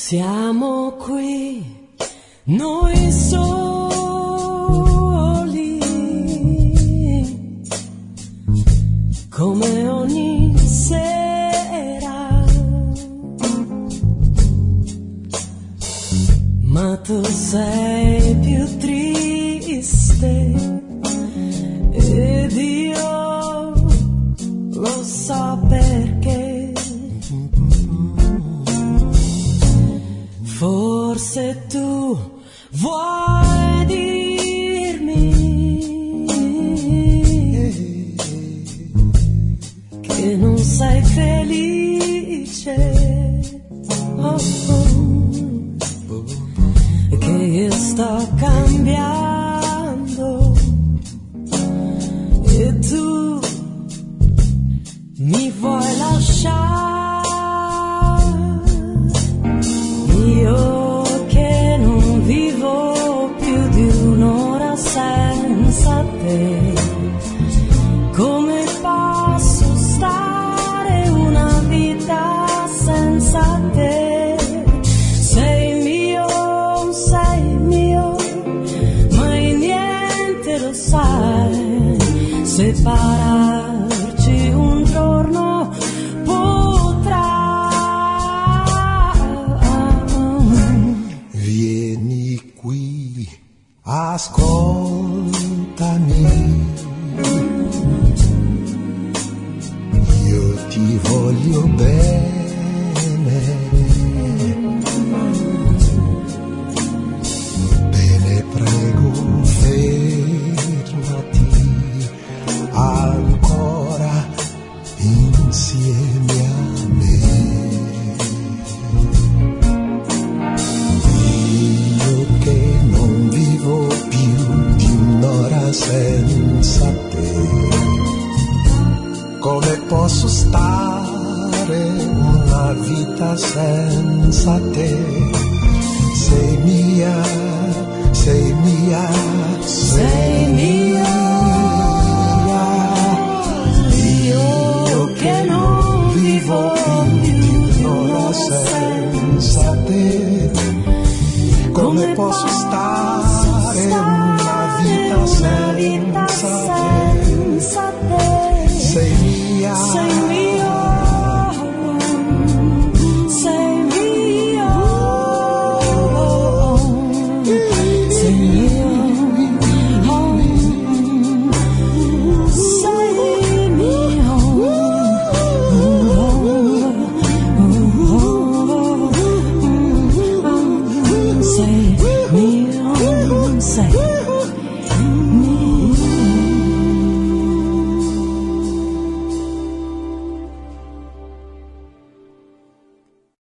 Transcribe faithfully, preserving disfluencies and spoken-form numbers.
Siamo qui, noi soli, come ogni sera, ma tu sei più triste ed io lo so perché. Forse tu vuoi dirmi che non sei felice, oh, oh, che io sto cambiando e tu mi vuoi lasciare. Io che non vivo più di un'ora senza te, come posso stare una vita senza te? Sei mio, sei mio, mai niente lo sai, separarci un giorno potrà. Ascoltami, io ti voglio bene, bene prego fermati ancora insieme a me. Senza te, come posso stare una vita senza te? Sei mia, sei mia, sei mia. Io che non vivo più di un'ora senza te, come posso stare